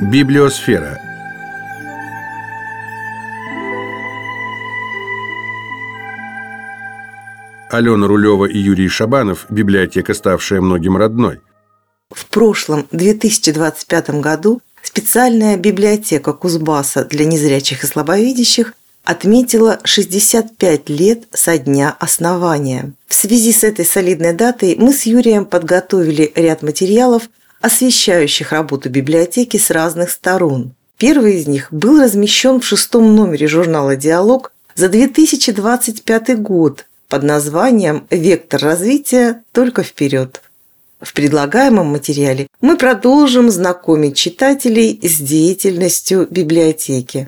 Библиосфера. Алена Рулева и Юрий Шабанов. Библиотека, ставшая многим родной. В прошлом, 2025 году, специальная библиотека Кузбасса для незрячих и слабовидящих отметила 65 лет со дня основания. В связи с этой солидной датой мы с Юрием подготовили ряд материалов, освещающих работу библиотеки с разных сторон. Первый из них был размещен в 6-м номере журнала «Диалог» за 2025 год под названием «Вектор развития только вперед». В предлагаемом материале мы продолжим знакомить читателей с деятельностью библиотеки.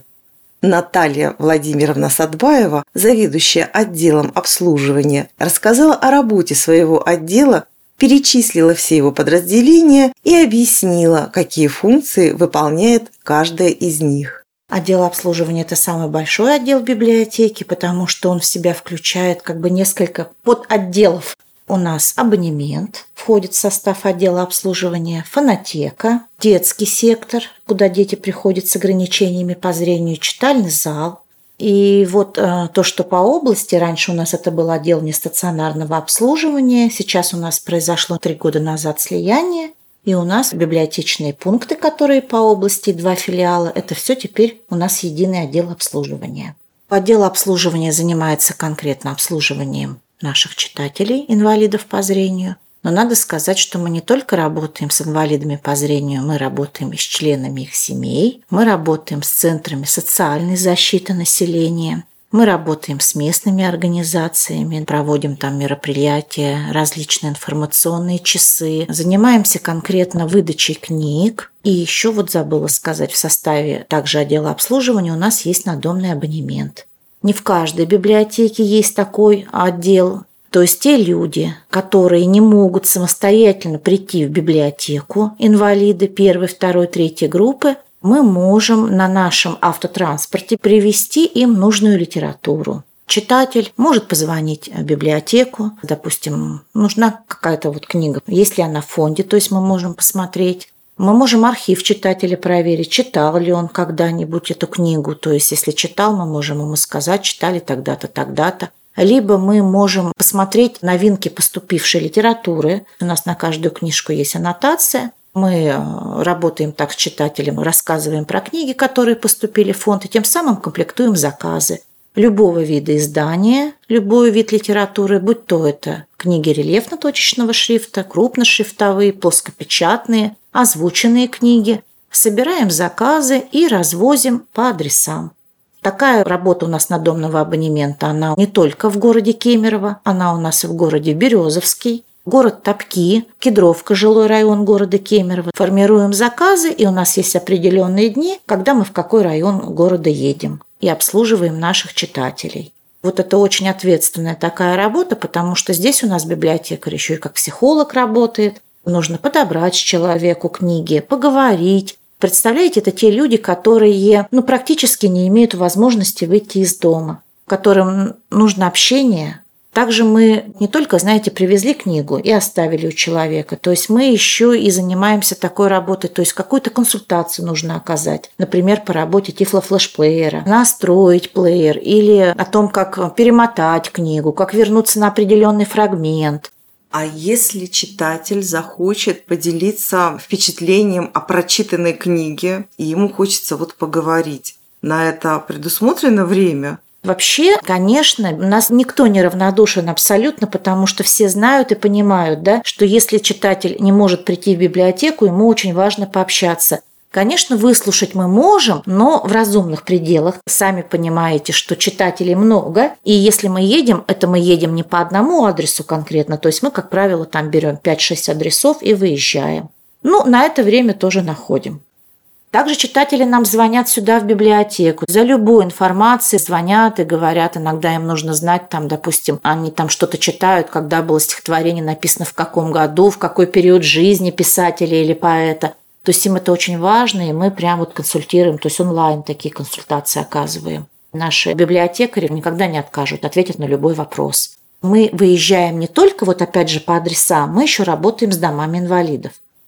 Наталья Владимировна Садбаева, заведующая отделом обслуживания, рассказала о работе своего отдела, перечислила все его подразделения и объяснила, какие функции выполняет каждая из них. Отдел обслуживания – это самый большой отдел библиотеки, потому что он в себя включает несколько подотделов. У нас абонемент входит в состав отдела обслуживания, фонотека, детский сектор, куда дети приходят с ограничениями по зрению, читальный зал. И то, что по области, раньше у нас это был отдел нестационарного обслуживания, сейчас у нас произошло 3 года назад слияние, и у нас библиотечные пункты, которые по области, 2 филиала, это все теперь у нас единый отдел обслуживания. Отдел обслуживания занимается конкретно обслуживанием наших читателей, инвалидов по зрению. Но надо сказать, что мы не только работаем с инвалидами по зрению, мы работаем и с членами их семей, мы работаем с центрами социальной защиты населения, мы работаем с местными организациями, проводим там мероприятия, различные информационные часы, занимаемся конкретно выдачей книг. И еще забыла сказать, в составе также отдела обслуживания у нас есть надомный абонемент. Не в каждой библиотеке есть такой отдел. То есть те люди, которые не могут самостоятельно прийти в библиотеку, инвалиды 1, 2, 3 группы, мы можем на нашем автотранспорте привезти им нужную литературу. Читатель может позвонить в библиотеку, допустим, нужна какая-то книга. Есть ли она в фонде, то есть мы можем посмотреть. Мы можем архив читателя проверить, читал ли он когда-нибудь эту книгу. То есть, если читал, мы можем ему сказать, читали тогда-то, тогда-то. Либо мы можем посмотреть новинки поступившей литературы. У нас на каждую книжку есть аннотация. Мы работаем так с читателем, рассказываем про книги, которые поступили в фонд, и тем самым комплектуем заказы любого вида издания, любой вид литературы, будь то это книги рельефно-точечного шрифта, крупношрифтовые, плоскопечатные, озвученные книги. Собираем заказы и развозим по адресам. Такая работа у нас надомного абонемента, она не только в городе Кемерово, она у нас и в городе Березовский, город Топки, Кедровка, жилой район города Кемерово. Формируем заказы, и у нас есть определенные дни, когда мы в какой район города едем и обслуживаем наших читателей. Это очень ответственная такая работа, потому что здесь у нас библиотекарь еще и как психолог работает. Нужно подобрать человеку книги, поговорить. Представляете, это те люди, которые практически не имеют возможности выйти из дома, которым нужно общение. Также мы не только, привезли книгу и оставили у человека, то есть мы еще и занимаемся такой работой, то есть какую-то консультацию нужно оказать, например, по работе тифлофлешплеера, настроить плеер или о том, как перемотать книгу, как вернуться на определенный фрагмент. А если читатель захочет поделиться впечатлением о прочитанной книге, и ему хочется поговорить, на это предусмотрено время? Вообще, конечно, у нас никто не равнодушен абсолютно, потому что все знают и понимают, что если читатель не может прийти в библиотеку, ему очень важно пообщаться. Конечно, выслушать мы можем, но в разумных пределах. Сами понимаете, что читателей много, и если мы едем, это мы едем не по одному адресу конкретно, то есть мы, как правило, там берем 5-6 адресов и выезжаем. На это время тоже находим. Также читатели нам звонят сюда в библиотеку. За любую информацию звонят и говорят, иногда им нужно знать, допустим, они что-то читают, когда было стихотворение написано в каком году, в какой период жизни писателя или поэта. То есть им это очень важно, и мы прям консультируем, то есть онлайн такие консультации оказываем. Наши библиотекари никогда не откажут, ответят на любой вопрос. Мы выезжаем не только, опять же, по адресам, мы еще работаем с домами инвалидов.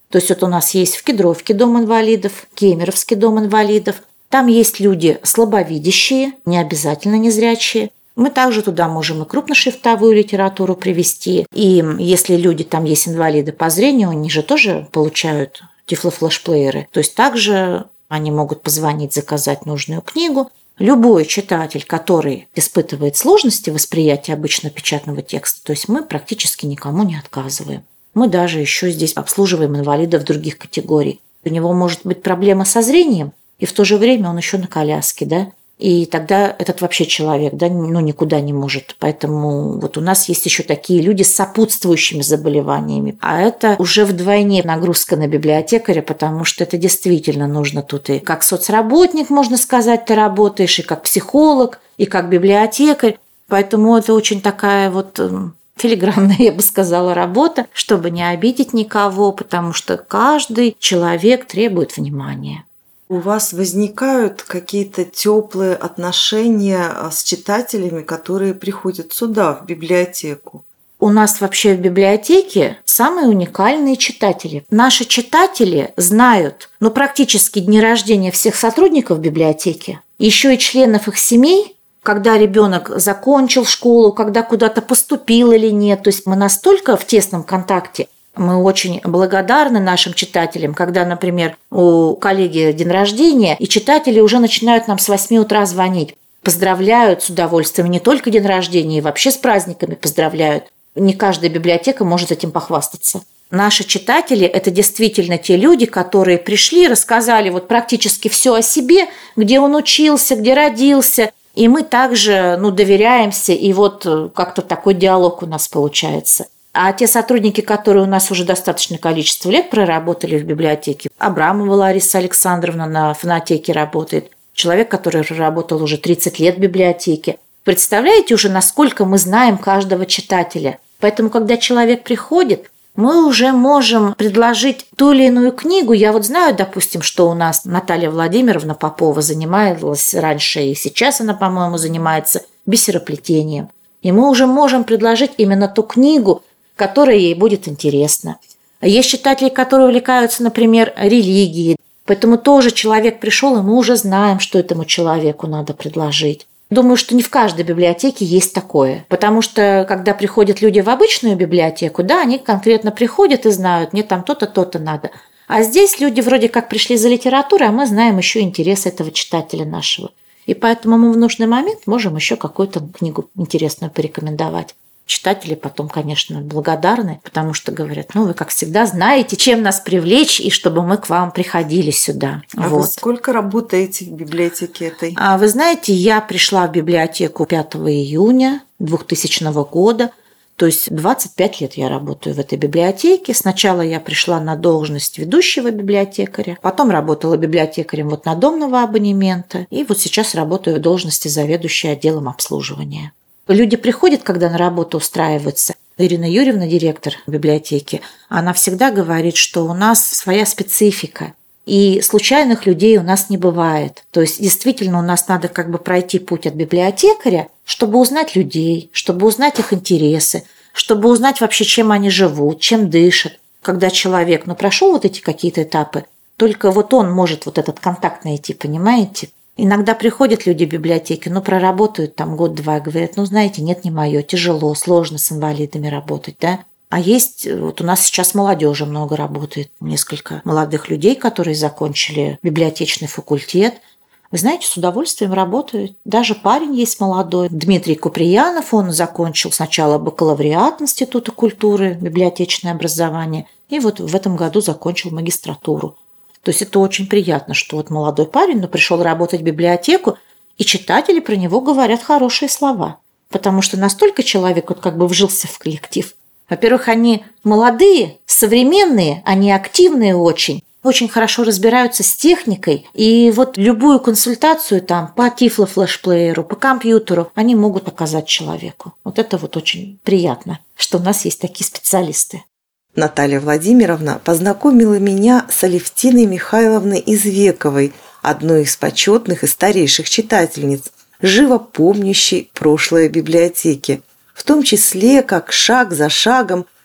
То есть вот у нас есть в Кедровке дом инвалидов, Кемеровский дом инвалидов. Там есть люди слабовидящие, не обязательно незрячие. Мы также туда можем и крупношрифтовую литературу привести. И если люди, там есть инвалиды по зрению, они же тоже получают тифлофлешплееры. То есть также они могут позвонить, заказать нужную книгу. Любой читатель, который испытывает сложности восприятия обычно печатного текста, то есть мы практически никому не отказываем. Мы даже еще здесь обслуживаем инвалидов других категорий. У него может быть проблема со зрением, и в то же время он еще на коляске, да? И тогда этот вообще человек, да, никуда не может. Поэтому вот у нас есть еще такие люди с сопутствующими заболеваниями. А это уже вдвойне нагрузка на библиотекаря, потому что это действительно нужно тут и как соцработник, можно сказать, ты работаешь, и как психолог, и как библиотекарь. Поэтому это очень такая вот филигранная, я бы сказала, работа, чтобы не обидеть никого, потому что каждый человек требует внимания. У вас возникают какие-то теплые отношения с читателями, которые приходят сюда, в библиотеку? У нас вообще в библиотеке самые уникальные читатели. Наши читатели знают, практически дни рождения всех сотрудников библиотеки, еще и членов их семей, когда ребенок закончил школу, когда куда-то поступил или нет. То есть мы настолько в тесном контакте. Мы очень благодарны нашим читателям, когда, например, у коллеги день рождения, и читатели уже начинают нам с 8 утра звонить. Поздравляют с удовольствием не только день рождения, и вообще с праздниками поздравляют. Не каждая библиотека может этим похвастаться. Наши читатели – это действительно те люди, которые пришли, рассказали вот практически все о себе, где он учился, где родился. И мы также доверяемся, и вот как-то такой диалог у нас получается. А те сотрудники, которые у нас уже достаточное количество лет проработали в библиотеке, Абрамова Лариса Александровна на фонотеке работает, человек, который проработал уже 30 лет в библиотеке. Представляете уже, насколько мы знаем каждого читателя? Поэтому, когда человек приходит, мы уже можем предложить ту или иную книгу. Я вот знаю, допустим, что у нас Наталья Владимировна Попова занималась раньше, и сейчас она, по-моему, занимается бисероплетением. И мы уже можем предложить именно ту книгу, которая ей будет интересна. Есть читатели, которые увлекаются, например, религией. Поэтому тоже человек пришел, и мы уже знаем, что этому человеку надо предложить. Думаю, что не в каждой библиотеке есть такое. Потому что, когда приходят люди в обычную библиотеку, да, они конкретно приходят и знают, мне там то-то, то-то надо. А здесь люди вроде как пришли за литературой, а мы знаем еще интерес этого читателя нашего. И поэтому мы в нужный момент можем еще какую-то книгу интересную порекомендовать. Читатели потом, конечно, благодарны, потому что говорят, вы, как всегда, знаете, чем нас привлечь, и чтобы мы к вам приходили сюда. А вы сколько работаете в библиотеке этой? Вы знаете, я пришла в библиотеку 5 июня 2000 года, то есть 25 лет я работаю в этой библиотеке. Сначала я пришла на должность ведущего библиотекаря, потом работала библиотекарем надомного абонемента, и вот сейчас работаю в должности заведующей отделом обслуживания. Люди приходят, когда на работу устраиваются. Ирина Юрьевна, директор библиотеки, она всегда говорит, что у нас своя специфика. И случайных людей у нас не бывает. То есть действительно у нас надо пройти путь от библиотекаря, чтобы узнать людей, чтобы узнать их интересы, чтобы узнать вообще, чем они живут, чем дышат. Когда человек прошел вот эти какие-то этапы, только вот он может вот этот контакт найти, понимаете? Иногда приходят люди в библиотеки, проработают там год-два, говорят, знаете, нет, не мое, тяжело, сложно с инвалидами работать, да. А есть, вот у нас сейчас молодежи много работает, несколько молодых людей, которые закончили библиотечный факультет. Вы знаете, с удовольствием работают. Даже парень есть молодой, Дмитрий Куприянов, он закончил сначала бакалавриат Института культуры, библиотечное образование, и вот в этом году закончил магистратуру. То есть это очень приятно, что вот молодой парень, пришел работать в библиотеку, и читатели про него говорят хорошие слова. Потому что настолько человек вжился в коллектив. Во-первых, они молодые, современные, они активные очень хорошо разбираются с техникой. И вот любую консультацию там по тифлофлешплееру, по компьютеру они могут оказать человеку. Вот это вот очень приятно, что у нас есть такие специалисты. Наталья Владимировна познакомила меня с Алевтиной Михайловной Извековой, одной из почетных и старейших читательниц, живо помнящей прошлое библиотеки, в том числе, как шаг за шагом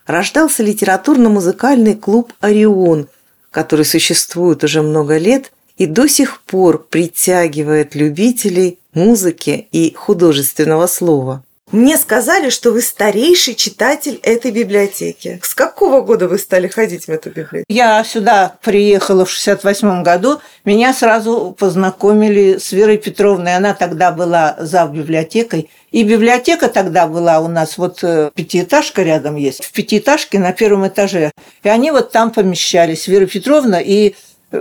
рождался литературно-музыкальный клуб «Орион», который существует уже много лет и до сих пор притягивает любителей музыки и художественного слова. Мне сказали, что вы старейший читатель этой библиотеки. С какого года вы стали ходить в эту библиотеку? Я сюда приехала в 68 году. Меня сразу познакомили с Верой Петровной. Она тогда была зав. Библиотекой. И библиотека тогда была у нас, вот пятиэтажка рядом есть. В пятиэтажке на первом этаже. И они вот там помещались. Вера Петровна и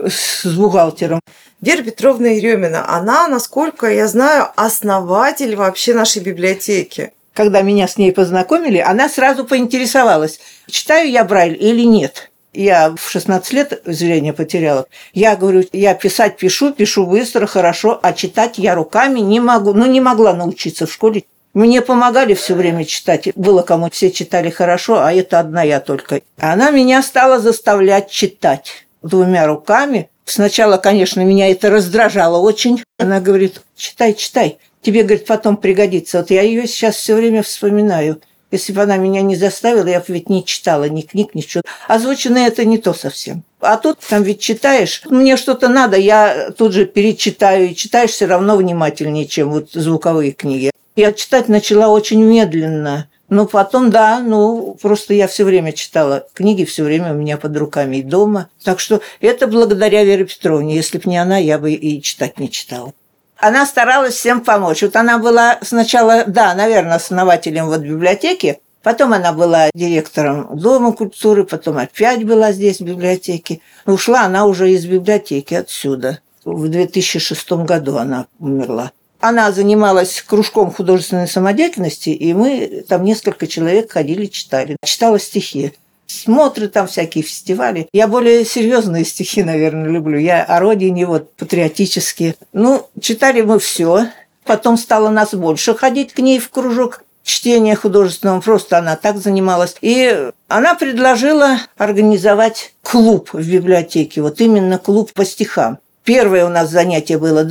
с бухгалтером. Вера Петровна Еремина, она, насколько я знаю, основатель вообще нашей библиотеки. Когда меня с ней познакомили, она сразу поинтересовалась, читаю я Брайль или нет. Я в 16 лет зрение потеряла. Я говорю, я писать пишу быстро, хорошо, а читать я руками не могу. Ну, не могла научиться в школе. Мне помогали все время читать. Было кому все читали хорошо, а это одна я только. Она меня стала заставлять читать двумя руками. Сначала, конечно, меня это раздражало очень. Она говорит, читай, читай. Тебе, говорит, потом пригодится. Вот я ее сейчас все время вспоминаю. Если бы она меня не заставила, я бы ведь не читала ни книг, ничего. Озвученное это не то совсем. А тут там ведь читаешь, мне что-то надо, я тут же перечитаю, и читаешь все равно внимательнее, чем вот звуковые книги. Я читать начала очень медленно. Но потом, да, просто я все время читала книги, все время у меня под руками и дома. Так что это благодаря Вере Петровне. Если бы не она, я бы и читать не читала. Она старалась всем помочь. Вот она была сначала, да, наверное, основателем вот библиотеки, потом она была директором Дома культуры, потом опять была здесь в библиотеке. Ушла она уже из библиотеки отсюда. В 2006 году она умерла. Она занималась кружком художественной самодеятельности, и мы там несколько человек ходили, читали. Читала стихи. Смотры там, всякие фестивали. Я более серьезные стихи, наверное, люблю. Я о родине, вот, патриотические. Читали мы все. Потом стало нас больше ходить к ней в кружок чтения художественного. Просто она так занималась. И она предложила организовать клуб в библиотеке. Вот именно клуб по стихам. Первое у нас занятие было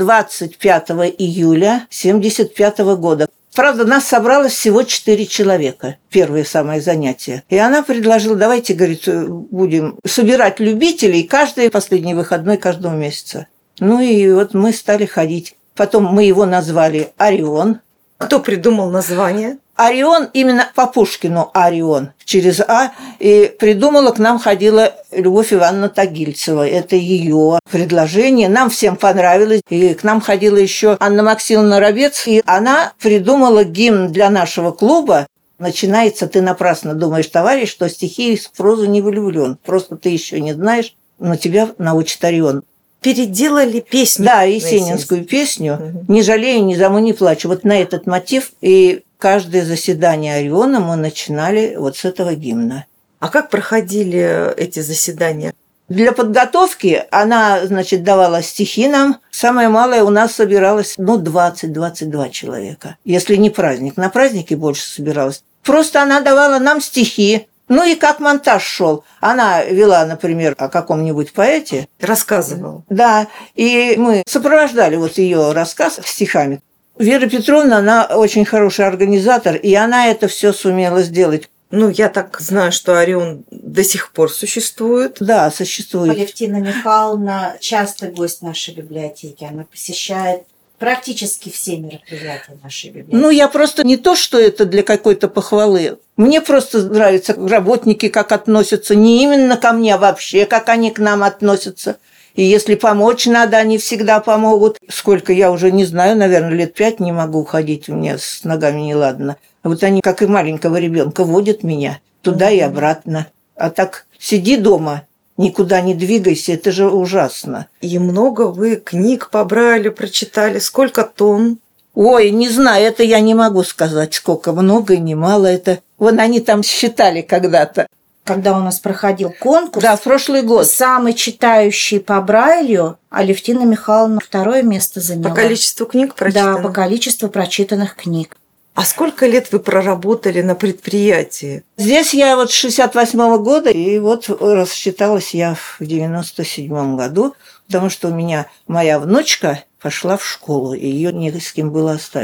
25 июля 1975 года. Правда, нас собралось всего 4 человека. Первое самое занятие. И она предложила, давайте, говорит, будем собирать любителей каждый последний выходной каждого месяца. И вот мы стали ходить. Потом мы его назвали «Орион». Кто придумал название? Орион, именно по Пушкину Орион, через А. И придумала, к нам ходила Любовь Ивановна Тагильцева. Это ее предложение. Нам всем понравилось. И к нам ходила еще Анна Максимовна Робец. И она придумала гимн для нашего клуба. Начинается «Ты напрасно думаешь, товарищ, что стихи и прозу не влюблен. Просто ты еще не знаешь, но тебя научит Орион». Переделали песню. Да, есенинскую песню «Не жалею, ни заму не плачу». Вот на этот мотив. И каждое заседание Ориона мы начинали вот с этого гимна. А как проходили эти заседания? Для подготовки она, давала стихи нам. Самое малое у нас собиралось, 20-22 человека. Если не праздник. На празднике больше собиралось. Просто она давала нам стихи. И как монтаж шел. Она вела, например, о каком-нибудь поэте. Рассказывала. Да. И мы сопровождали вот ее рассказ стихами. Вера Петровна, она очень хороший организатор, и она это все сумела сделать. Я так знаю, что Орион до сих пор существует. Да, существует. Алевтина Михайловна частый гость нашей библиотеки. Она посещает практически все мероприятия нашей библиотеки. Я просто не то, что это для какой-то похвалы. Мне просто нравятся работники, как относятся. Не именно ко мне, а вообще, как они к нам относятся. И если помочь надо, они всегда помогут. Сколько, я уже не знаю, наверное, лет 5 не могу ходить, у меня с ногами неладно. А вот они, как и маленького ребенка, водят меня туда и обратно. А так сиди дома, никуда не двигайся, это же ужасно. И много вы книг по Брайлю прочитали? Сколько тонн? Ой, не знаю, это я не могу сказать, сколько, много и немало. Это вон они там считали когда-то. Когда у нас проходил конкурс, да, в прошлый год, самый читающий по Брайлю Алевтина Михайловна 2-е место заняла. По количеству книг прочитанных? Да, по количеству прочитанных книг. А сколько лет вы проработали на предприятии? Здесь я вот с 68-го года, и вот рассчиталась я в 97-м году, потому что у меня моя внучка пошла в школу, и ее не с кем было оставить.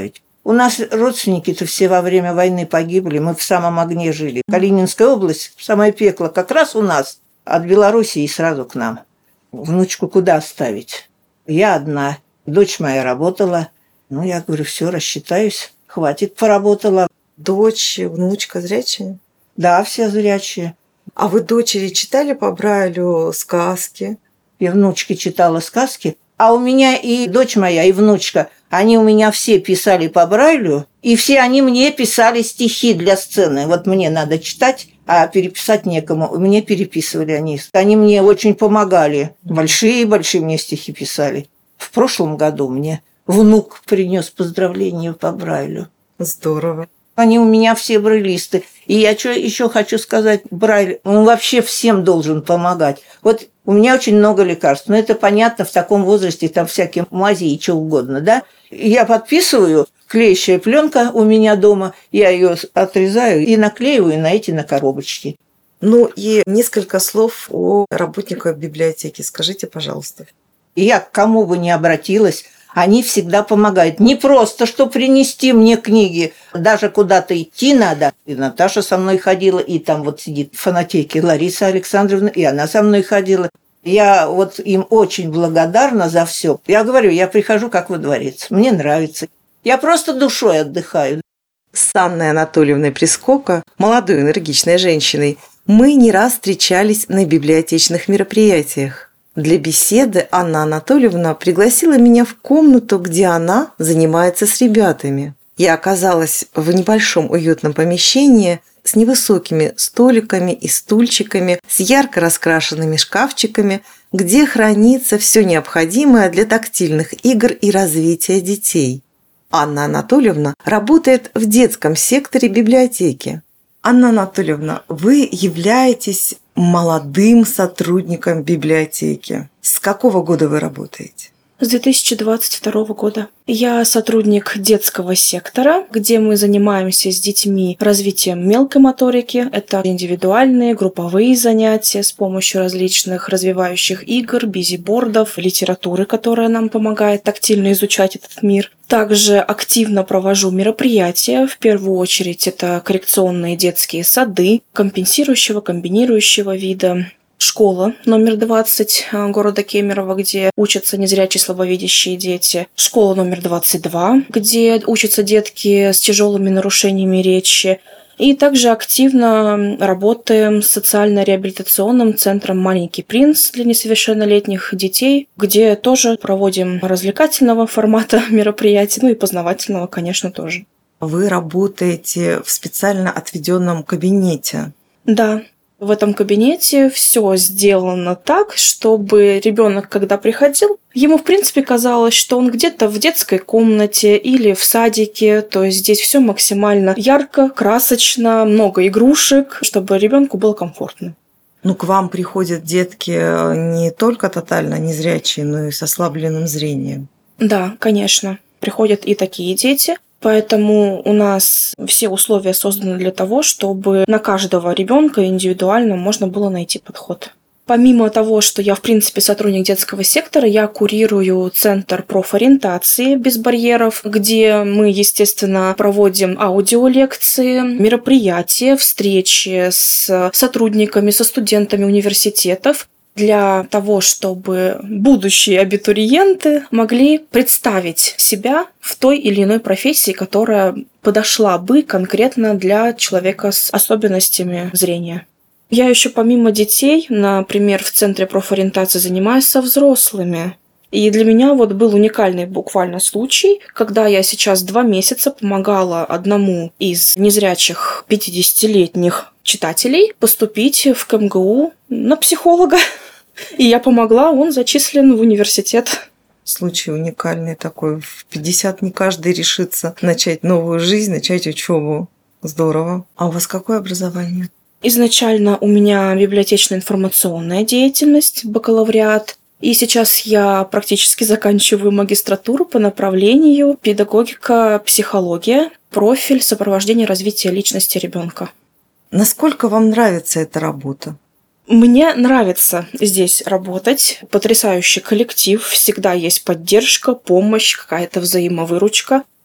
У нас родственники-то все во время войны погибли, мы в самом огне жили. Калининская область, самое пекло, как раз у нас, от Белоруссии сразу к нам. Внучку куда оставить? Я одна, дочь моя работала. Ну, я говорю, все, рассчитаюсь, хватит, поработала. Дочь, внучка зрячая? Да, все зрячие. А вы дочери читали по Брайлю сказки? Я внучке читала сказки, а у меня и дочь моя, и внучка, они у меня все писали по Брайлю, и все они мне писали стихи для сцены. Вот мне надо читать, а переписать некому. Мне переписывали они. Они мне очень помогали. Большие-большие мне стихи писали. В прошлом году мне внук принес поздравления по Брайлю. Здорово. Они у меня все брайлисты. И я что еще хочу сказать, Брайль, он вообще всем должен помогать. Вот у меня очень много лекарств, но это понятно, в таком возрасте там всякие мази и что угодно, да? Я подписываю, клеящая пленка у меня дома, я ее отрезаю и наклеиваю на коробочки. Ну и несколько слов о работниках библиотеки. Скажите, пожалуйста. И я к кому бы ни обратилась, они всегда помогают. Не просто, что принести мне книги, даже куда-то идти надо. И Наташа со мной ходила, и там вот сидит в фонотеке Лариса Александровна, и она со мной ходила. Я вот им очень благодарна за все. Я говорю, я прихожу как во дворец, мне нравится. Я просто душой отдыхаю. С Анной Анатольевной Прискоко, молодой энергичной женщиной, мы не раз встречались на библиотечных мероприятиях. Для беседы Анна Анатольевна пригласила меня в комнату, где она занимается с ребятами. Я оказалась в небольшом уютном помещении с невысокими столиками и стульчиками, с ярко раскрашенными шкафчиками, где хранится все необходимое для тактильных игр и развития детей. Анна Анатольевна работает в детском секторе библиотеки. Анна Анатольевна, вы являетесь молодым сотрудником библиотеки. С какого года вы работаете? С 2022 года. Я сотрудник детского сектора, где мы занимаемся с детьми развитием мелкой моторики. Это индивидуальные, групповые занятия с помощью различных развивающих игр, бизибордов, литературы, которая нам помогает тактильно изучать этот мир. Также активно провожу мероприятия. В первую очередь это коррекционные детские сады компенсирующего, комбинирующего вида. Школа номер 20 города Кемерово, где учатся незрячие слабовидящие дети. Школа номер 22, где учатся детки с тяжелыми нарушениями речи. И также активно работаем с социально-реабилитационным центром «Маленький принц» для несовершеннолетних детей, где тоже проводим развлекательного формата мероприятий, ну и познавательного, конечно, тоже. Вы работаете в специально отведенном кабинете. Да. В этом кабинете все сделано так, чтобы ребенок, когда приходил, ему, в принципе, казалось, что он где-то в детской комнате или в садике. То есть здесь все максимально ярко, красочно, много игрушек, чтобы ребенку было комфортно. Ну, к вам приходят детки не только тотально незрячие, но и с ослабленным зрением. Да, конечно. Приходят и такие дети. Поэтому у нас все условия созданы для того, чтобы на каждого ребенка индивидуально можно было найти подход. Помимо того, что я, в принципе, сотрудник детского сектора, я курирую центр профориентации без барьеров, где мы, естественно, проводим аудиолекции, мероприятия, встречи с сотрудниками, со студентами университетов, для того, чтобы будущие абитуриенты могли представить себя в той или иной профессии, которая подошла бы конкретно для человека с особенностями зрения. Я еще помимо детей, например, в Центре профориентации занимаюсь со взрослыми. И для меня вот был уникальный буквально случай, когда я сейчас 2 месяца помогала одному из незрячих 50-летних читателей поступить в КМГУ на психолога. И я помогла, он зачислен в университет. Случай уникальный такой. В 50 не каждый решится начать новую жизнь, начать учебу. Здорово. А у вас какое образование? Изначально у меня библиотечно-информационная деятельность, бакалавриат. И сейчас я практически заканчиваю магистратуру по направлению педагогика, психология, профиль сопровождения развития личности ребенка. Насколько вам нравится эта работа? Мне нравится здесь работать. Потрясающий коллектив. Всегда есть поддержка, помощь, какая-то взаимовыручка.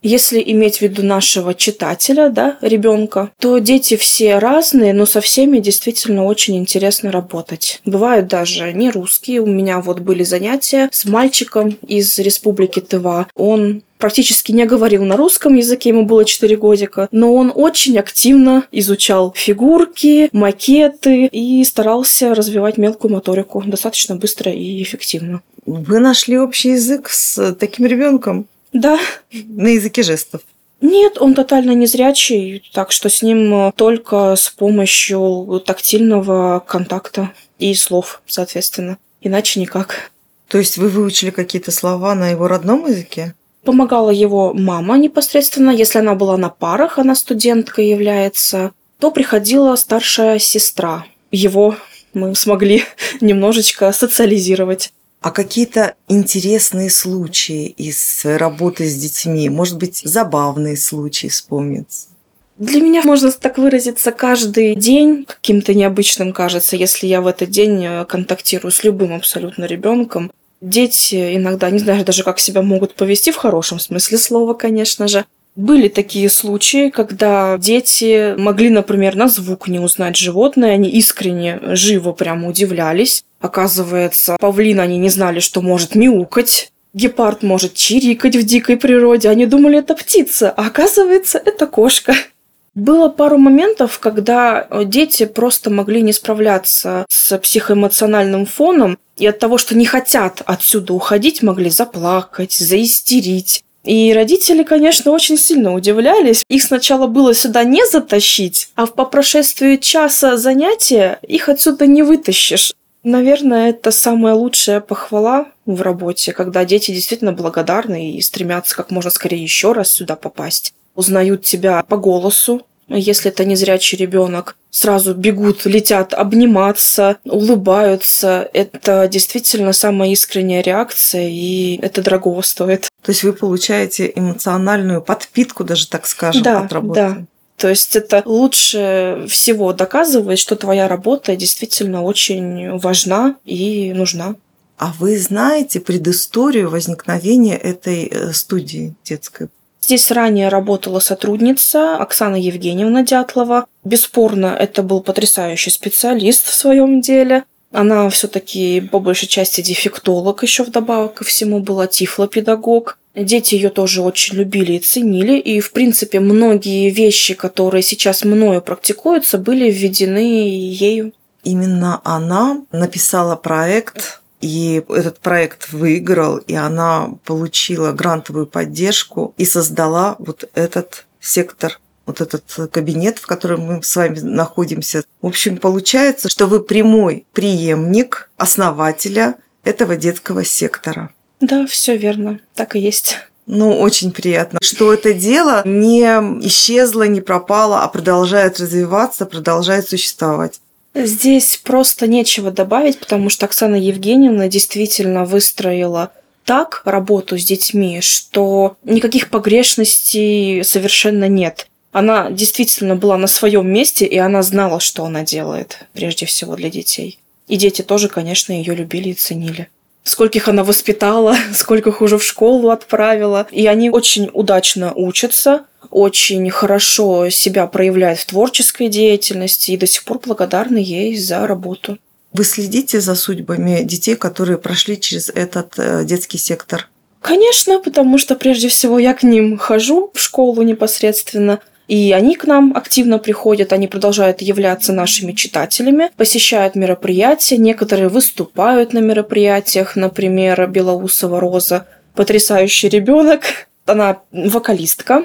Если иметь в виду нашего читателя, да, ребенка, то дети все разные, но со всеми действительно очень интересно работать. Бывают даже не русские. У меня вот были занятия с мальчиком из Республики Тыва. Он практически не говорил на русском языке, ему было 4 годика, но он очень активно изучал фигурки, макеты и старался развивать мелкую моторику достаточно быстро и эффективно. Вы нашли общий язык с таким ребенком Да. на языке жестов? Нет, он тотально незрячий, так что с ним только с помощью тактильного контакта и слов, соответственно. Иначе никак. То есть вы выучили какие-то слова на его родном языке? Помогала его мама непосредственно. Если она была на парах, она студенткой является, то приходила старшая сестра. Его мы смогли немножечко социализировать. А какие-то интересные случаи из своей работы с детьми? Может быть, забавные случаи вспомнятся? Для меня, можно так выразиться, каждый день каким-то необычным кажется, если я в этот день контактирую с любым абсолютно ребенком. Дети иногда, не знаю даже, как себя могут повести в хорошем смысле слова, конечно же. Были такие случаи, когда дети могли, например, на звук не узнать животное, они искренне, живо прямо удивлялись. Оказывается, павлин они не знали, что может мяукать. Гепард может чирикать в дикой природе. Они думали, это птица, а оказывается, это кошка. Было пару моментов, когда дети просто могли не справляться с психоэмоциональным фоном, и от того, что не хотят отсюда уходить, могли заплакать, заистерить. И родители, конечно, очень сильно удивлялись. Их сначала было сюда не затащить, а по прошествии часа занятия их отсюда не вытащишь. Наверное, это самая лучшая похвала в работе, когда дети действительно благодарны и стремятся как можно скорее еще раз сюда попасть. Узнают тебя по голосу, если это незрячий ребенок, сразу бегут, летят обниматься, улыбаются. Это действительно самая искренняя реакция, и это дорогого стоит. То есть вы получаете эмоциональную подпитку, даже так скажем, от работы? Да. То есть это лучше всего доказывает, что твоя работа действительно очень важна и нужна. А вы знаете предысторию возникновения этой студии детской? Здесь ранее работала сотрудница Оксана Евгеньевна Дятлова. Бесспорно, это был потрясающий специалист в своем деле. Она все-таки по большей части дефектолог, еще вдобавок ко всему была тифлопедагог. Дети ее тоже очень любили и ценили, и, в принципе, многие вещи, которые сейчас мною практикуются, были введены ею. Именно она написала проект, и этот проект выиграл, и она получила грантовую поддержку и создала вот этот сектор, вот этот кабинет, в котором мы с вами находимся. В общем, получается, что вы прямой преемник основателя этого детского сектора. Да, все верно, так и есть. Ну, очень приятно, что это дело не исчезло, не пропало, а продолжает развиваться, продолжает существовать. Здесь просто нечего добавить, потому что Оксана Евгеньевна действительно выстроила так работу с детьми, что никаких погрешностей совершенно нет. Она действительно была на своем месте, и она знала, что она делает, прежде всего для детей. И дети тоже, конечно, ее любили и ценили. Скольких она воспитала, скольких уже в школу отправила. И они очень удачно учатся, очень хорошо себя проявляют в творческой деятельности и до сих пор благодарны ей за работу. Вы следите за судьбами детей, которые прошли через этот детский сектор? Конечно, потому что прежде всего я к ним хожу в школу непосредственно. И они к нам активно приходят, они продолжают являться нашими читателями, посещают мероприятия, некоторые выступают на мероприятиях, например, Белоусова Роза, потрясающий ребенок, она вокалистка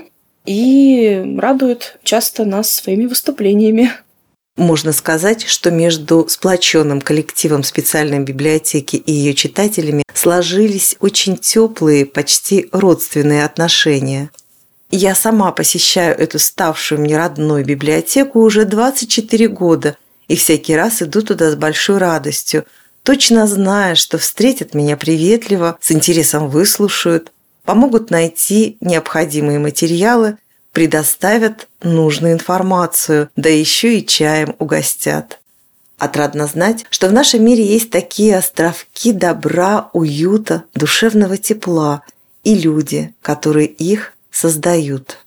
и радует часто нас своими выступлениями. Можно сказать, что между сплоченным коллективом специальной библиотеки и ее читателями сложились очень теплые, почти родственные отношения. Я сама посещаю эту ставшую мне родной библиотеку уже 24 года и всякий раз иду туда с большой радостью, точно зная, что встретят меня приветливо, с интересом выслушают, помогут найти необходимые материалы, предоставят нужную информацию, да еще и чаем угостят. Отрадно знать, что в нашем мире есть такие островки добра, уюта, душевного тепла и люди, которые их создают.